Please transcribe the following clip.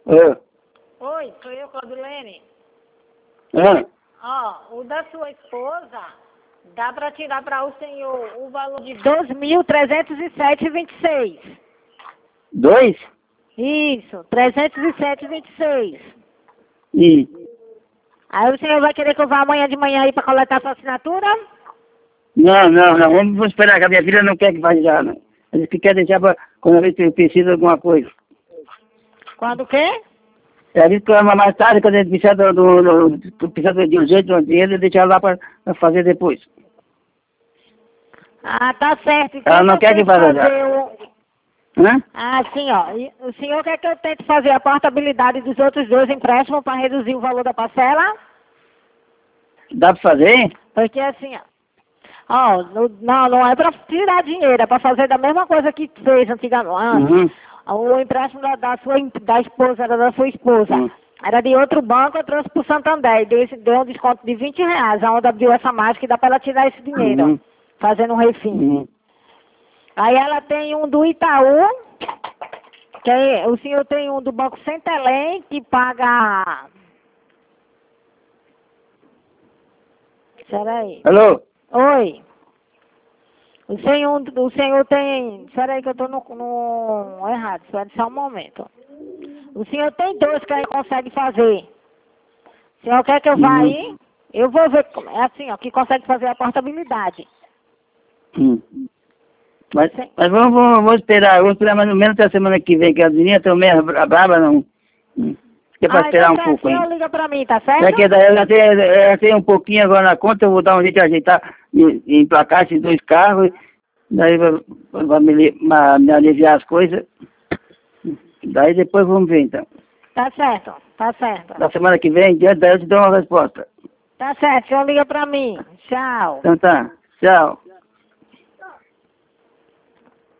É. Oi, sou eu, Claudilene. É. Ó, o da sua esposa, dá para tirar para o senhor o valor de 2.307,26. 2? Isso, 307,26. E... Aí o senhor vai querer que eu vá amanhã de manhã aí para coletar sua assinatura? Não. Vamos esperar, que a minha filha não quer que vá já, não. Ela disse que quer deixar para quando ela precisa de alguma coisa. Quando o quê? Ela disse que mais tarde, quando ele precisar precisa de um jeito, de um dinheiro, deixar lá para fazer depois. Ah, tá certo. E Ela não eu quer que tento faça já. fazer Hã? Ah, sim, ó. E o senhor quer que eu tente fazer a portabilidade dos outros 2 empréstimos para reduzir o valor da parcela? Dá para fazer? Porque assim, ó, não é para tirar dinheiro, é para fazer da mesma coisa que fez antigamente. Uhum. O empréstimo da esposa, era da sua esposa. Uhum. Era de outro banco, eu trouxe pro Santander e deu um desconto de R$ 20, aonde abriu essa mágica e dá para ela tirar esse dinheiro, Uhum. fazendo um refim. Uhum. Aí ela tem um do Itaú, que o senhor tem um do Banco Centelém, que paga... Espera aí. Alô? Oi. O senhor tem... Espera aí que eu tô no errado, espera só um momento. O senhor tem 2 que aí consegue fazer. O senhor quer que eu vá aí? Eu vou ver, é assim, ó, que consegue fazer a portabilidade. Mas vamos esperar mais ou menos até a semana que vem, que as meninas estão meio brava, não. É para esperar Então um certo, pouco o senhor ainda. liga pra mim, tá certo? Já que ela tem um pouquinho agora na conta, eu vou dar um jeito de ajeitar, e emplacar esses 2 carros, daí vai me aliviar as coisas. Daí depois vamos ver então. Tá certo, tá certo. Na semana que vem, diante daí eu te dou uma resposta. Tá certo, o senhor liga pra mim. Tchau. Então tá, tchau.